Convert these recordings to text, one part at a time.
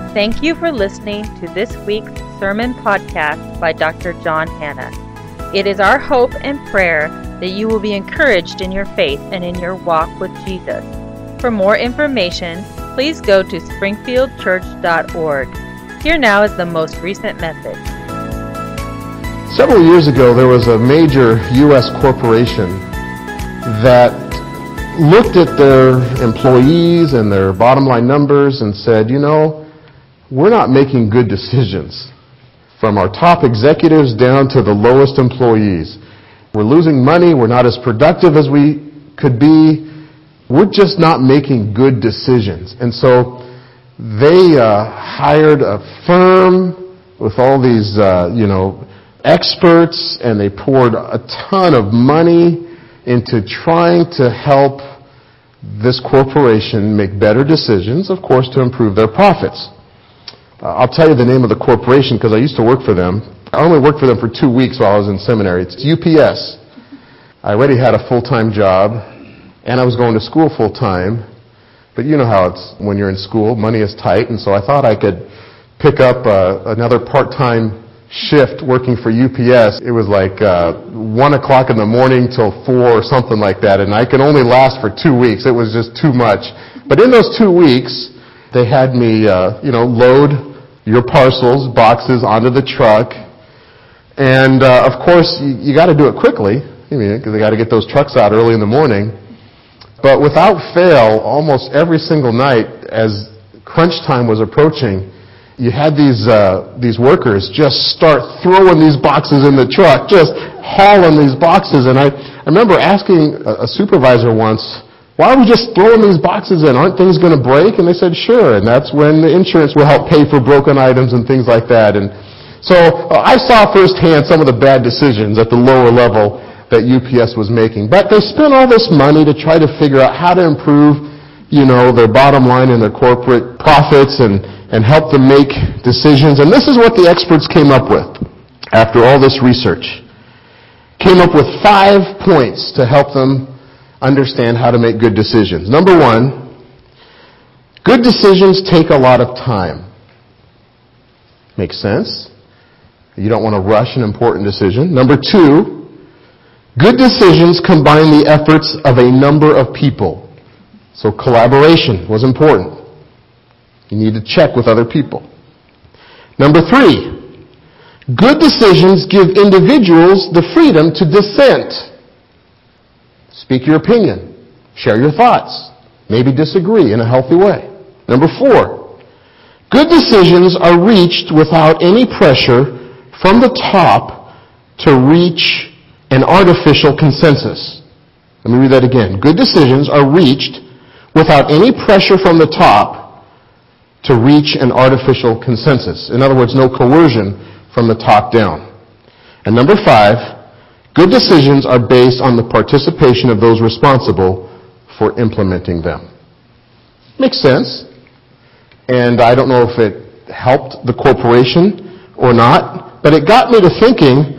Thank you for listening to this week's sermon podcast by Dr. John Hanna. It is our hope and prayer that you will be encouraged in your faith and in your walk with Jesus. For more information, please go to springfieldchurch.org. Here now is the most recent message. Several years ago, there was a major U.S. corporation that looked at their employees and their bottom line numbers and said, we're not making good decisions. From our top executives down to the lowest employees. We're losing money. We're not as productive as we could be. We're just not making good decisions. And so they hired a firm with all these, experts, and they poured a ton of money into trying to help this corporation make better decisions, of course, to improve their profits. I'll tell you the name of the corporation because I used to work for them. I only worked for them for 2 weeks while I was in seminary. It's UPS. I already had a full-time job, and I was going to school full-time. But you know how it's when you're in school, money is tight, and so I thought I could pick up another part-time shift working for UPS. It was like 1 o'clock in the morning till 4 or something like that, and I could only last for 2 weeks. It was just too much. But in those 2 weeks, they had me, load your parcels, boxes onto the truck. And, of course, you got to do it quickly, because they got to get those trucks out early in the morning. But without fail, almost every single night, as crunch time was approaching, you had these workers just start throwing these boxes in the truck, just hauling these boxes. And I remember asking a supervisor once, why are we just throwing these boxes in? Aren't things going to break? And they said, sure. And that's when the insurance will help pay for broken items and things like that. And so I saw firsthand some of the bad decisions at the lower level that UPS was making. But they spent all this money to try to figure out how to improve, their bottom line and their corporate profits and help them make decisions. And this is what the experts came up with after all this research. Came up with 5 points to help them understand how to make good decisions. Number 1, good decisions take a lot of time. Makes sense? You don't want to rush an important decision. Number 2, good decisions combine the efforts of a number of people. So collaboration was important. You need to check with other people. Number 3, good decisions give individuals the freedom to dissent. Speak your opinion. Share your thoughts. Maybe disagree in a healthy way. Number 4, good decisions are reached without any pressure from the top to reach an artificial consensus. Let me read that again. Good decisions are reached without any pressure from the top to reach an artificial consensus. In other words, no coercion from the top down. And number 5, good decisions are based on the participation of those responsible for implementing them. Makes sense. And I don't know if it helped the corporation or not, but it got me to thinking,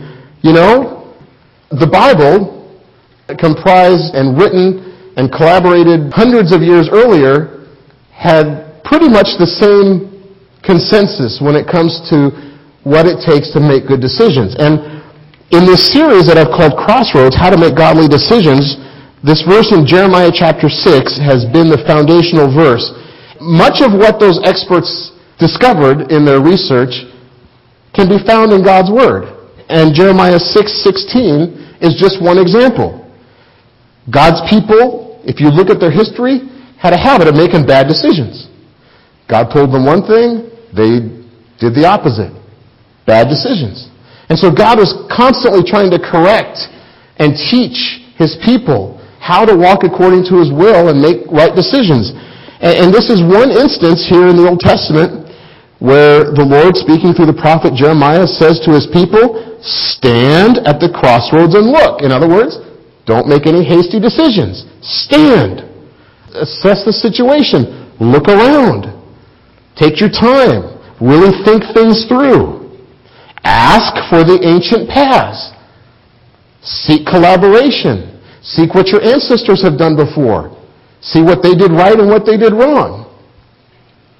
the Bible, comprised and written and collaborated hundreds of years earlier, had pretty much the same consensus when it comes to what it takes to make good decisions. And in this series that I've called Crossroads, How to Make Godly Decisions, this verse in Jeremiah chapter 6 has been the foundational verse. Much of what those experts discovered in their research can be found in God's Word. And Jeremiah 6:16 is just one example. God's people, if you look at their history, had a habit of making bad decisions. God told them one thing, they did the opposite. Bad decisions. And so God was constantly trying to correct and teach His people how to walk according to His will and make right decisions. And this is one instance here in the Old Testament where the Lord, speaking through the prophet Jeremiah, says to His people, stand at the crossroads and look. In other words, don't make any hasty decisions. Stand. Assess the situation. Look around. Take your time. Really think things through. Ask for the ancient paths. Seek collaboration. Seek what your ancestors have done before. See what they did right and what they did wrong.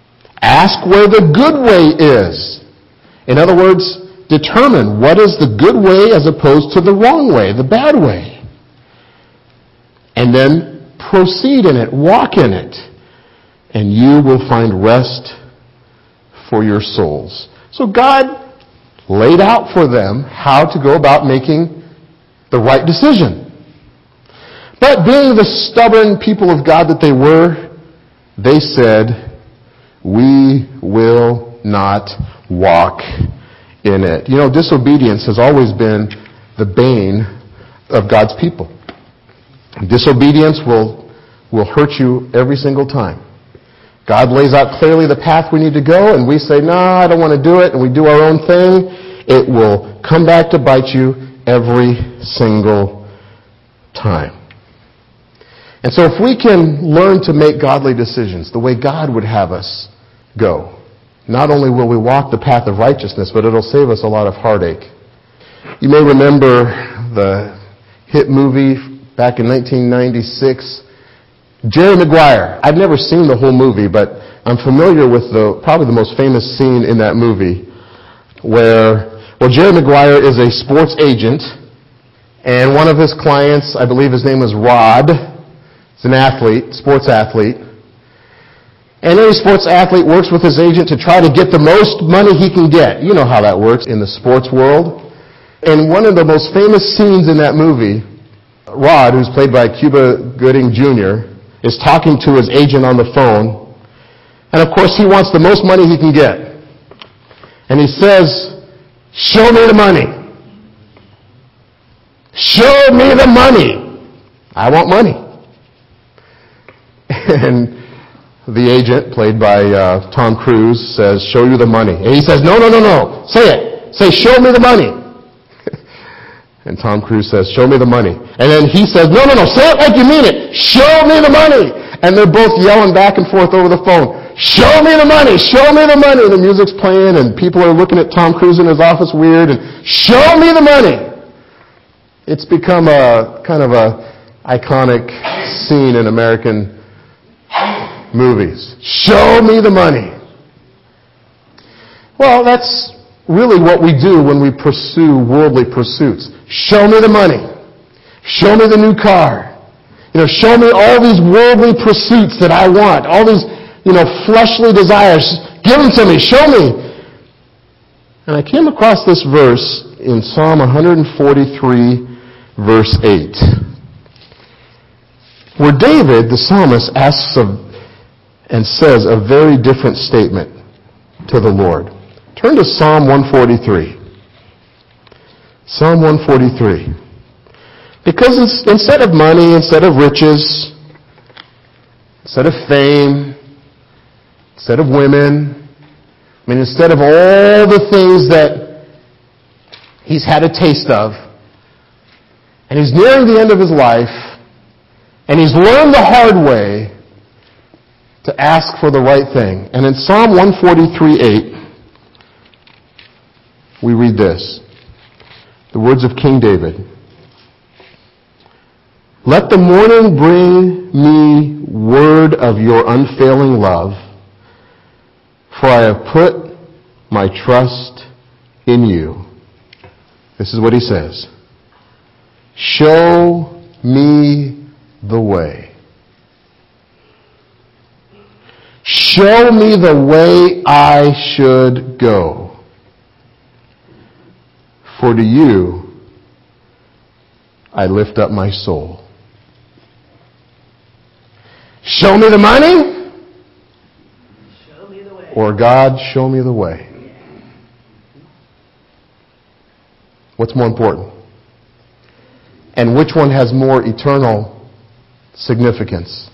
Ask where the good way is. In other words, determine what is the good way as opposed to the wrong way, the bad way. And then proceed in it, walk in it, and you will find rest for your souls. So God laid out for them how to go about making the right decision. But being the stubborn people of God that they were, they said, we will not walk in it. You know, disobedience has always been the bane of God's people. Disobedience will hurt you every single time. God lays out clearly the path we need to go, and we say, no, I don't want to do it, and we do our own thing. It will come back to bite you every single time. And so if we can learn to make godly decisions the way God would have us go, not only will we walk the path of righteousness, but it'll save us a lot of heartache. You may remember the hit movie back in 1996, Jerry Maguire. I've never seen the whole movie, but I'm familiar with probably the most famous scene in that movie where Jerry Maguire is a sports agent, and one of his clients, I believe his name was Rod, is an athlete, sports athlete. And any sports athlete works with his agent to try to get the most money he can get. You know how that works in the sports world. And one of the most famous scenes in that movie, Rod, who's played by Cuba Gooding Jr., is talking to his agent on the phone. And of course he wants the most money he can get. And he says, show me the money. Show me the money. I want money. And the agent, played by Tom Cruise, says, show you the money. And he says, no. Say it. Say, show me the money. And Tom Cruise says, show me the money. And then he says, no. Say it like you mean it. Show me the money. And they're both yelling back and forth over the phone. Show me the money. Show me the money. And the music's playing and people are looking at Tom Cruise in his office weird. And show me the money. It's become a kind of a iconic scene in American movies. Show me the money. Well, that's really what we do when we pursue worldly pursuits. Show me the money. Show me the new car. Show me all these worldly pursuits that I want. All these, fleshly desires. Give them to me. Show me. And I came across this verse in Psalm 143, verse 8, where David, the psalmist, asks and says a very different statement to the Lord. Turn to Psalm 143. Psalm 143. Because instead of money, instead of riches, instead of fame, instead of women, instead of all the things that he's had a taste of, and he's nearing the end of his life, and he's learned the hard way to ask for the right thing. And in Psalm 143:8, we read this. The words of King David. Let the morning bring me word of your unfailing love, for I have put my trust in you. This is what he says. Show me the way. Show me the way I should go. For to you I lift up my soul. Show me the money? Show me the way. Or God, show me the way. What's more important? And which one has more eternal significance?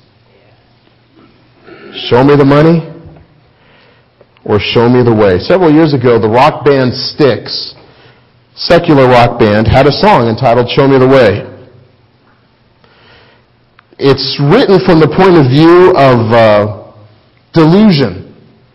Show me the money or show me the way? Several years ago, the rock band Styx, secular rock band, had a song entitled Show Me the Way. It's written from the point of view of delusion.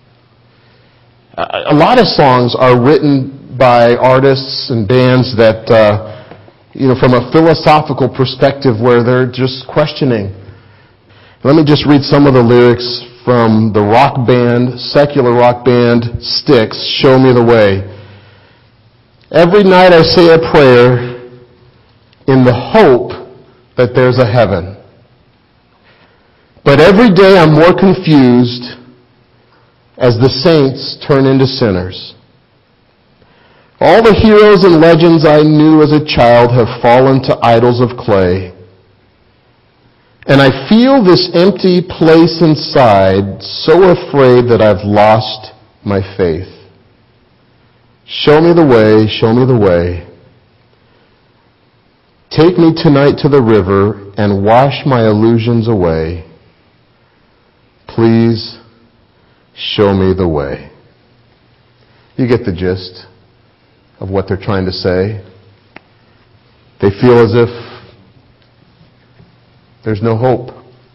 A lot of songs are written by artists and bands that, from a philosophical perspective where they're just questioning. Let me just read some of the lyrics from the rock band, secular rock band, Styx, Show Me the Way. Every night I say a prayer in the hope that there's a heaven. But every day I'm more confused as the saints turn into sinners. All the heroes and legends I knew as a child have fallen to idols of clay. And I feel this empty place inside, so afraid that I've lost my faith. Show me the way, show me the way. Take me tonight to the river and wash my illusions away. Please show me the way. You get the gist of what they're trying to say. They feel as if there's no hope.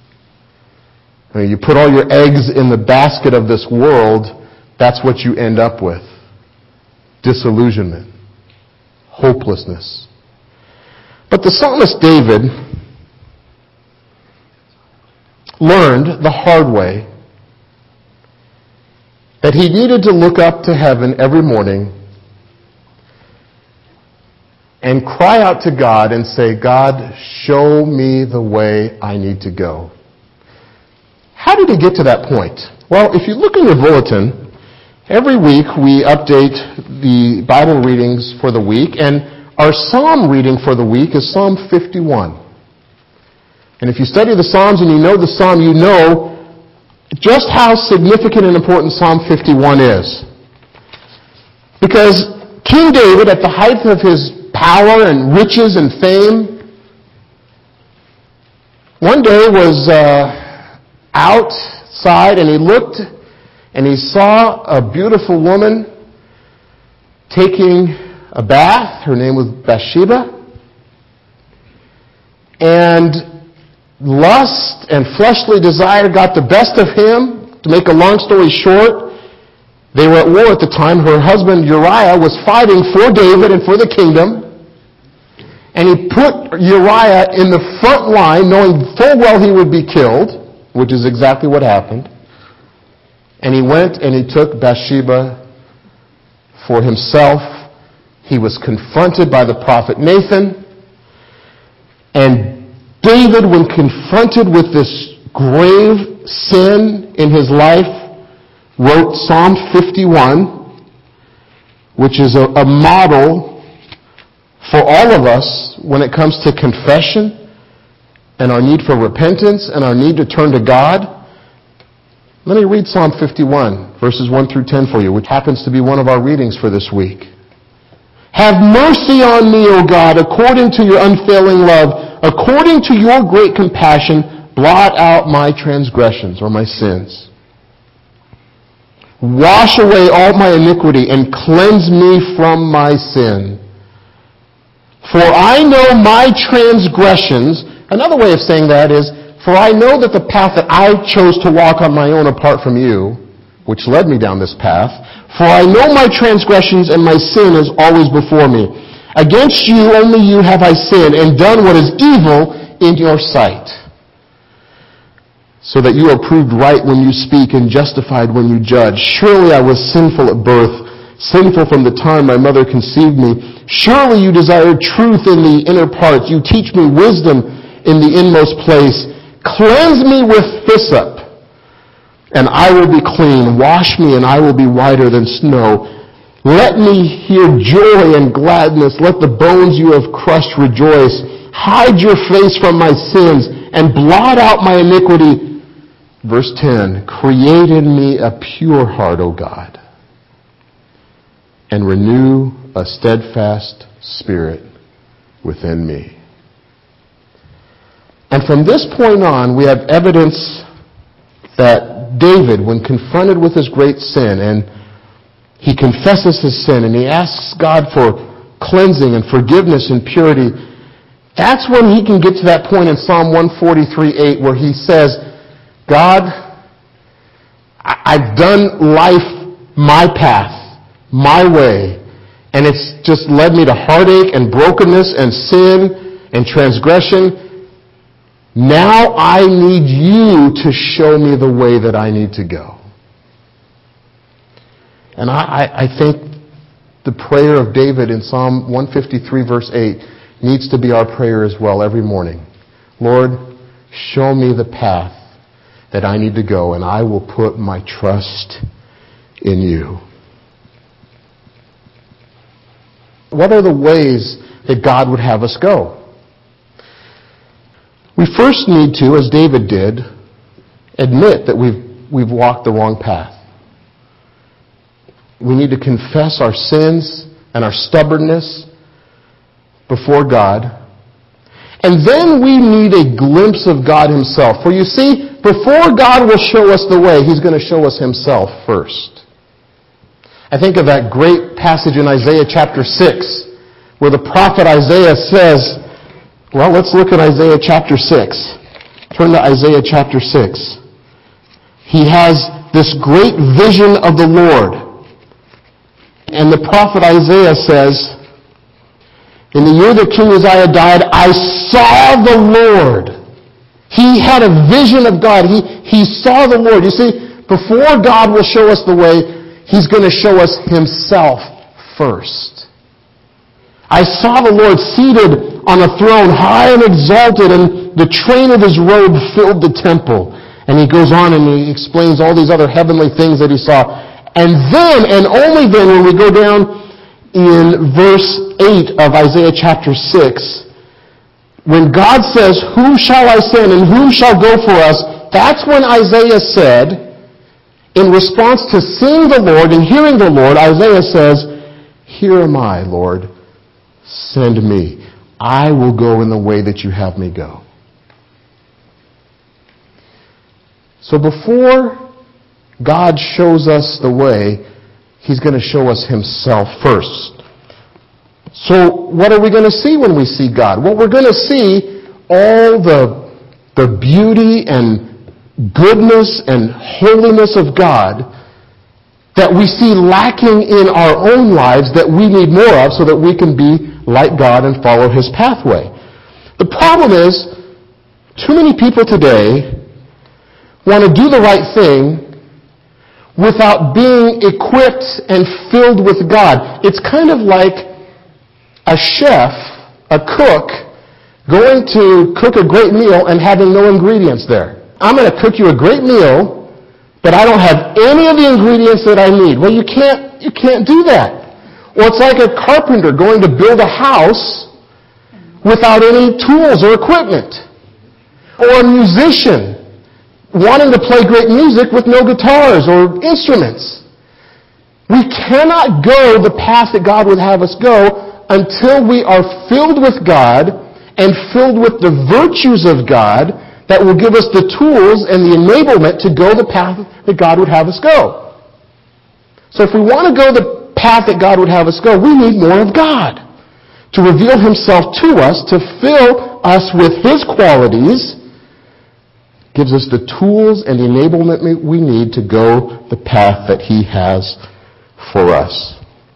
I mean, you put all your eggs in the basket of this world, that's what you end up with. Disillusionment. Hopelessness. But the psalmist David learned the hard way that he needed to look up to heaven every morning and cry out to God and say, God, show me the way I need to go. How did he get to that point? Well, if you look in your bulletin, every week we update the Bible readings for the week, and our psalm reading for the week is Psalm 51. And if you study the Psalms and you know the psalm, you know just how significant and important Psalm 51 is. Because King David, at the height of his power and riches and fame, one day was outside and he looked and he saw a beautiful woman taking a bath. Her name was Bathsheba. And lust and fleshly desire got the best of him. To make a long story short, they were at war at the time. Her husband Uriah was fighting for David and for the kingdom. And he put Uriah in the front line, knowing full well he would be killed, which is exactly what happened. And he went and he took Bathsheba for himself. He was confronted by the prophet Nathan. And David, when confronted with this grave sin in his life, wrote Psalm 51, which is a model for all of us when it comes to confession and our need for repentance and our need to turn to God. Let me read Psalm 51, verses 1 through 10 for you, which happens to be one of our readings for this week. Have mercy on me, O God, according to your unfailing love. According to your great compassion, blot out my transgressions or my sins. Wash away all my iniquity and cleanse me from my sin. For I know my transgressions. Another way of saying that is, for I know that the path that I chose to walk on my own apart from you, which led me down this path, for I know my transgressions and my sin is always before me. Against you, only you have I sinned and done what is evil in your sight, so that you are proved right when you speak and justified when you judge. Surely I was sinful at birth, sinful from the time my mother conceived me. Surely you desire truth in the inner parts. You teach me wisdom in the inmost place. Cleanse me with hyssop, and I will be clean. Wash me, and I will be whiter than snow. Let me hear joy and gladness. Let the bones you have crushed rejoice. Hide your face from my sins and blot out my iniquity. Verse 10, create in me a pure heart, O God, and renew a steadfast spirit within me. And from this point on, we have evidence that David, when confronted with his great sin, and he confesses his sin and he asks God for cleansing and forgiveness and purity, that's when he can get to that point in Psalm 143:8 where he says, God, I've done life my path, my way, and it's just led me to heartache and brokenness and sin and transgression. Now I need you to show me the way that I need to go. And I think the prayer of David in Psalm 153 verse 8 needs to be our prayer as well every morning. Lord, show me the path that I need to go, and I will put my trust in you. What are the ways that God would have us go? We first need to, as David did, admit that we've walked the wrong path. We need to confess our sins and our stubbornness before God. And then we need a glimpse of God Himself. For you see, before God will show us the way, He's going to show us Himself first. I think of that great passage in Isaiah chapter 6, where the prophet Isaiah says, well, let's look at Isaiah chapter 6. Turn to Isaiah chapter 6. He has this great vision of the Lord. And the prophet Isaiah says, in the year that King Uzziah died, I saw the Lord. He had a vision of God. He saw the Lord. You see, before God will show us the way, He's going to show us Himself first. I saw the Lord seated on a throne, high and exalted, and the train of His robe filled the temple. And he goes on and he explains all these other heavenly things that he saw. And then, and only then, when we go down in verse 8 of Isaiah chapter 6, when God says, who shall I send and who shall go for us? That's when Isaiah said, in response to seeing the Lord and hearing the Lord, Isaiah says, here am I, Lord, send me. I will go in the way that you have me go. So before God shows us the way, He's going to show us Himself first. So what are we going to see when we see God? Well, we're going to see all the beauty and goodness and holiness of God that we see lacking in our own lives that we need more of so that we can be like God and follow His pathway. The problem is, too many people today want to do the right thing without being equipped and filled with God. It's kind of like a chef, a cook, going to cook a great meal and having no ingredients there. I'm going to cook you a great meal, but I don't have any of the ingredients that I need. Well, you can't do that. Or it's like a carpenter going to build a house without any tools or equipment. Or a musician wanting to play great music with no guitars or instruments. We cannot go the path that God would have us go until we are filled with God and filled with the virtues of God that will give us the tools and the enablement to go the path that God would have us go. So if we want to go the path that God would have us go, we need more of God to reveal Himself to us, to fill us with His qualities, gives us the tools and the enablement we need to go the path that He has for us.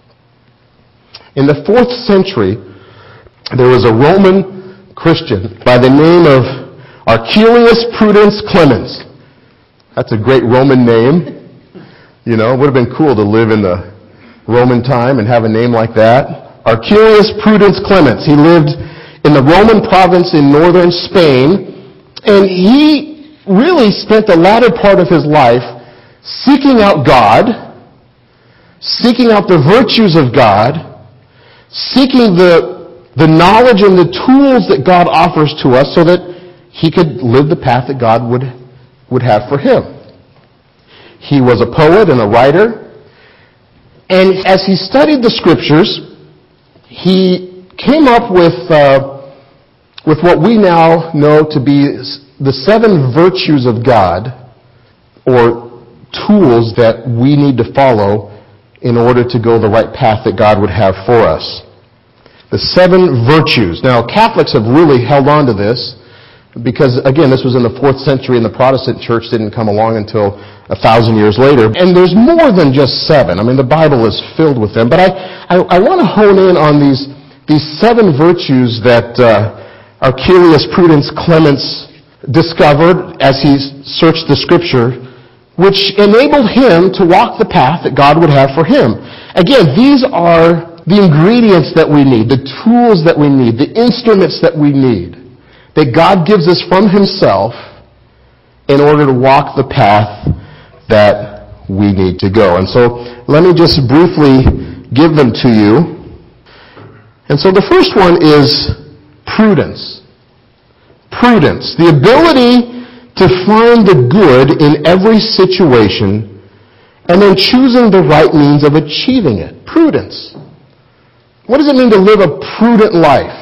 In the 4th century, there was a Roman Christian by the name of Archelaus Prudens Clemens. That's a great Roman name. You know, it would have been cool to live in the Roman time and have a name like that. Archelaus Prudens Clemens. He lived in the Roman province in northern Spain, and he really spent the latter part of his life seeking out God, seeking out the virtues of God, seeking the knowledge and the tools that God offers to us so that he could live the path that God would have for him. He was a poet and a writer, and as he studied the Scriptures, he came up with what we now know to be the 7 virtues of God, or tools that we need to follow in order to go the right path that God would have for us. The 7 virtues. Now, Catholics have really held on to this because, again, this was in the 4th century and the Protestant church didn't come along until 1,000 years later. And there's more than just 7. I mean, the Bible is filled with them. But I want to hone in on these 7 virtues that Archelaus Prudens Clemens discovered as he searched the Scripture, which enabled him to walk the path that God would have for him. Again, these are the ingredients that we need, the tools that we need, the instruments that we need, that God gives us from himself in order to walk the path that we need to go. And so let me just briefly give them to you. And so the first one is prudence. Prudence. The ability to find the good in every situation and then choosing the right means of achieving it. Prudence. What does it mean to live a prudent life?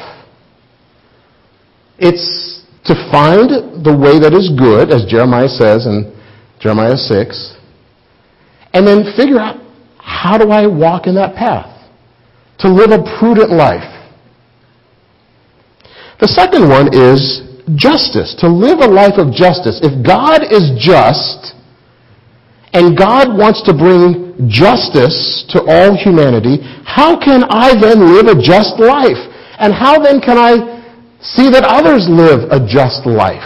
It's to find the way that is good, as Jeremiah says in Jeremiah 6, and then figure out, how do I walk in that path? To live a prudent life. The second one is justice, to live a life of justice. If God is just, and God wants to bring justice to all humanity, how can I then live a just life? And how then can I see that others live a just life?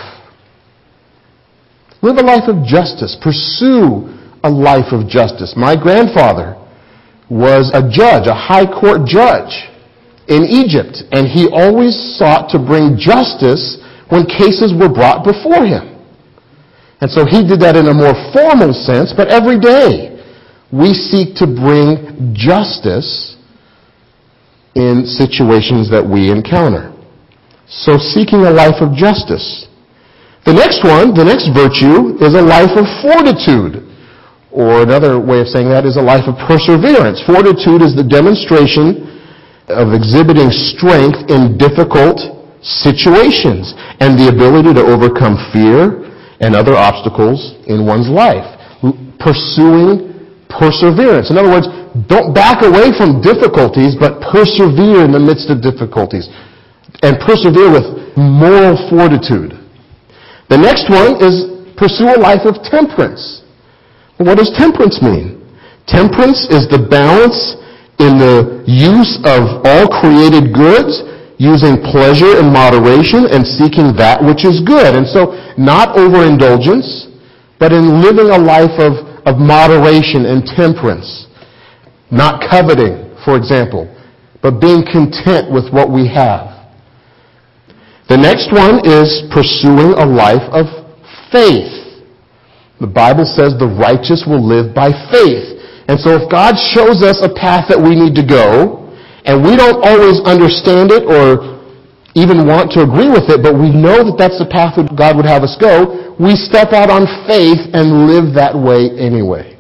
Live a life of justice. Pursue a life of justice. My grandfather was a judge, a high court judge in Egypt, and he always sought to bring justice when cases were brought before him. And so he did that in a more formal sense, but every day we seek to bring justice in situations that we encounter. So seeking a life of justice. The next one, the next virtue, is a life of fortitude. Or another way of saying that is a life of perseverance. Fortitude is the demonstration of exhibiting strength in difficult situations and the ability to overcome fear and other obstacles in one's life. Pursuing perseverance. In other words, don't back away from difficulties, but persevere in the midst of difficulties. And persevere with moral fortitude. The next one is pursue a life of temperance. What does temperance mean? Temperance is the balance in the use of all created goods, using pleasure in moderation and seeking that which is good. And so, not overindulgence, but in living a life of moderation and temperance. Not coveting, for example, but being content with what we have. The next one is pursuing a life of faith. The Bible says the righteous will live by faith. And so if God shows us a path that we need to go, and we don't always understand it or even want to agree with it, but we know that that's the path that God would have us go, we step out on faith and live that way anyway.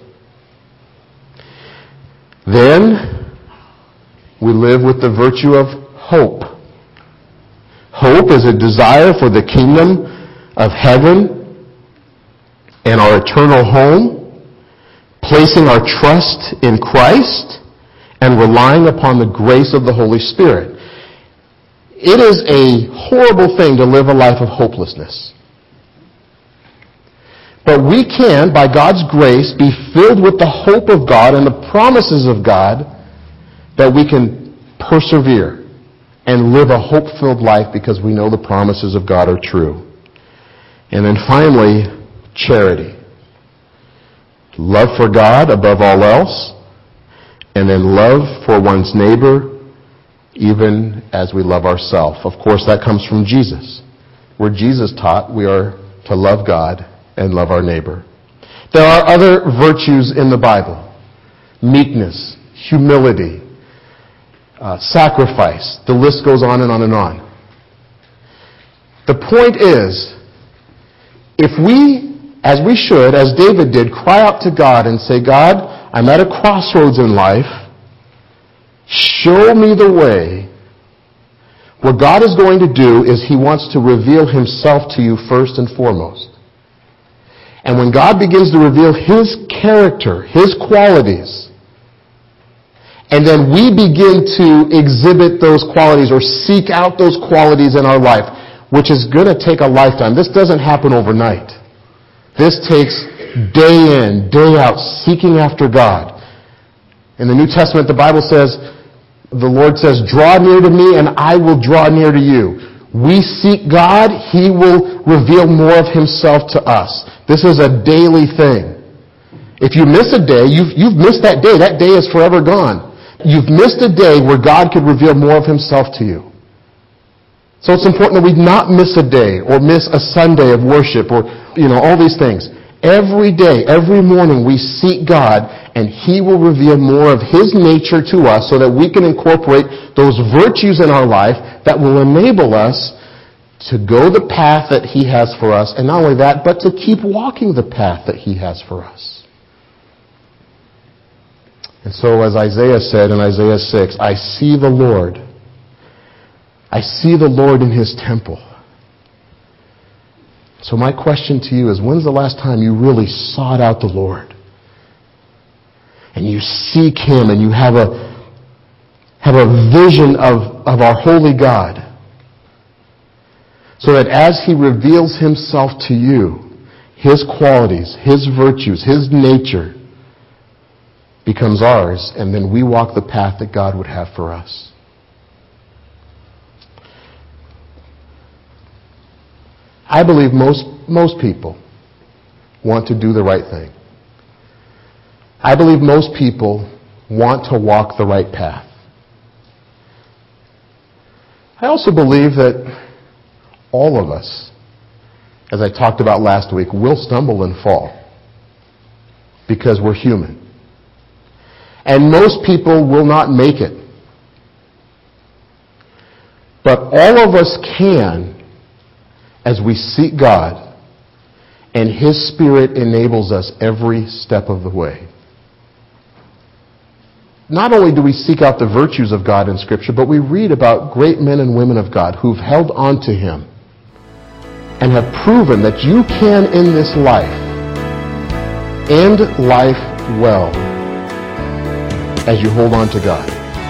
Then we live with the virtue of hope. Hope is a desire for the kingdom of heaven and our eternal home, placing our trust in Christ and relying upon the grace of the Holy Spirit. It is a horrible thing to live a life of hopelessness. But we can, by God's grace, be filled with the hope of God and the promises of God, that we can persevere and live a hope-filled life because we know the promises of God are true. And then finally, charity. Love for God above all else, and then love for one's neighbor even as we love ourselves. Of course, that comes from Jesus. Where Jesus taught, we are to love God and love our neighbor. There are other virtues in the Bible. Meekness, humility, sacrifice. The list goes on and on and on. The point is, if we, as we should, as David did, cry out to God and say, God, I'm at a crossroads in life. Show me the way. What God is going to do is He wants to reveal Himself to you first and foremost. And when God begins to reveal His character, His qualities, and then we begin to exhibit those qualities or seek out those qualities in our life, which is going to take a lifetime. This doesn't happen overnight. This takes day in, day out, seeking after God. In the New Testament, the Bible says, the Lord says, draw near to me and I will draw near to you. we seek God, He will reveal more of Himself to us. This is a daily thing. If you miss a day, you've missed that day. That day is forever gone. You've missed a day where God could reveal more of Himself to you. So it's important that we not miss a day or miss a Sunday of worship or, all these things. Every day, every morning, we seek God, and He will reveal more of His nature to us so that we can incorporate those virtues in our life that will enable us to go the path that He has for us, and not only that, but to keep walking the path that He has for us. And so as Isaiah said in Isaiah 6, I see the Lord. I see the Lord in His temple. So my question to you is, when's the last time you really sought out the Lord? And you seek Him and you have a vision of our holy God. So that as He reveals Himself to you, His qualities, His virtues, His nature becomes ours, and then we walk the path that God would have for us. I believe most people want to do the right thing. I believe most people want to walk the right path. I also believe that all of us, as I talked about last week, will stumble and fall because we're human. And most people will not make it. But all of us can, as we seek God, and His Spirit enables us every step of the way. Not only do we seek out the virtues of God in Scripture, but we read about great men and women of God who've held on to Him and have proven that you can, in this life, end life well as you hold on to God.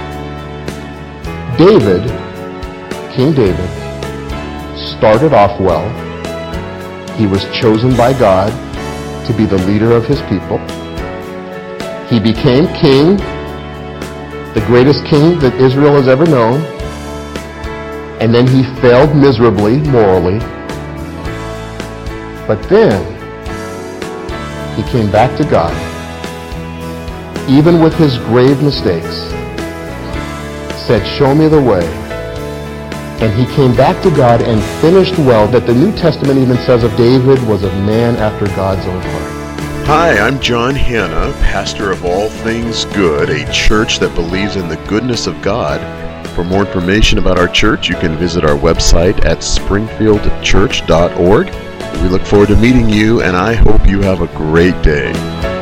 King David, started off well. He was chosen by God to be the leader of his people. He became king, the greatest king that Israel has ever known. And then he failed miserably, morally. But then he came back to God, even with his grave mistakes, said, "Show me the way." And he came back to God and finished well, that the New Testament even says of David was a man after God's own heart. Hi, I'm John Hanna, pastor of All Things Good, a church that believes in the goodness of God. For more information about our church, you can visit our website at springfieldchurch.org. We look forward to meeting you, and I hope you have a great day.